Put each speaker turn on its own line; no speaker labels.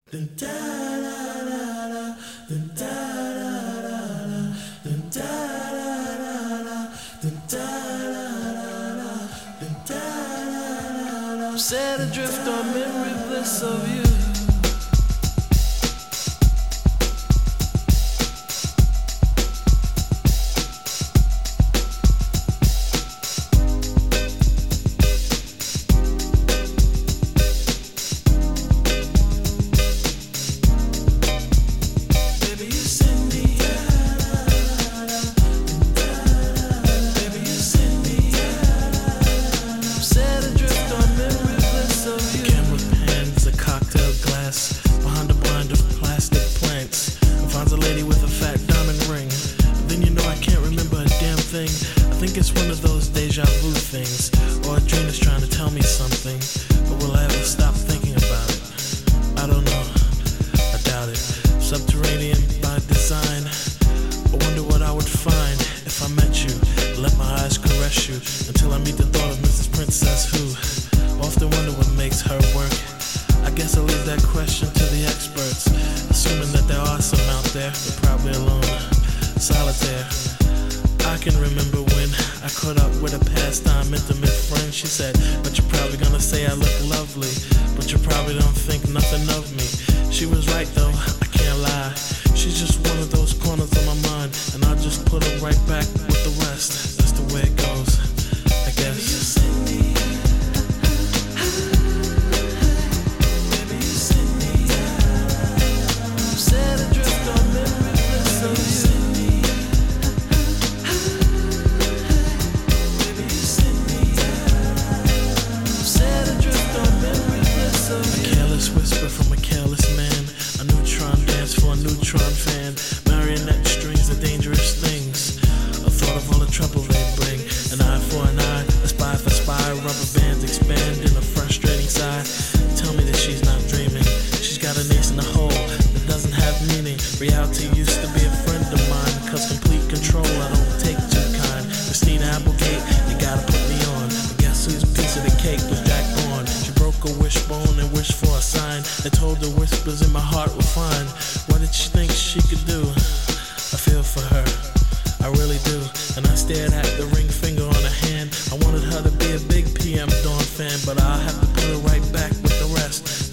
Set adrift on memory bliss of you. Behind a blind of plastic plants, finds a lady with a fat diamond ring. Then you know I can't remember a damn thing. I think it's one of those deja vu things, or a dream is trying to tell me something. But will I ever stop thinking about it? I don't know, I doubt it. Subterranean by design. I wonder what I would find if I met you. Let my eyes caress you until I meet the thought of Mrs. Princess, who often wonder what makes her work. I guess I'll leave that question to the experts, assuming that there are some out there, but probably alone, solitaire. I can remember when I caught up with a pastime intimate friend. She said, but you're probably gonna say I look lovely, but you probably don't think nothing of me. She was right though, I can't lie. She's just one of those corners of my mind, and I'll just put her right back with the rest. That's the way it goes, I guess. Whisper from a careless man, a neutron dance for a neutron fan. Marionette strings are dangerous things. A thought of all the trouble they bring. An eye for an eye, a spy for spy. Rubber bands expand in a frustrating sigh. Tell me that she's not dreaming. She's got an ace in the hole that doesn't have meaning. Reality used to be a friend of mine, cause complete control I don't take too kind. Christina Applegate, you gotta put me on. But guess whose piece of the cake was Jack Bourne? She broke a wishbone and wished for a sign. I told her whispers in my heart were fine. What did she think she could do? I feel for her, I really do. And I stared at the ring finger on her hand. I wanted her to be a big PM Dawn fan, but I'll have to put her right back with the rest.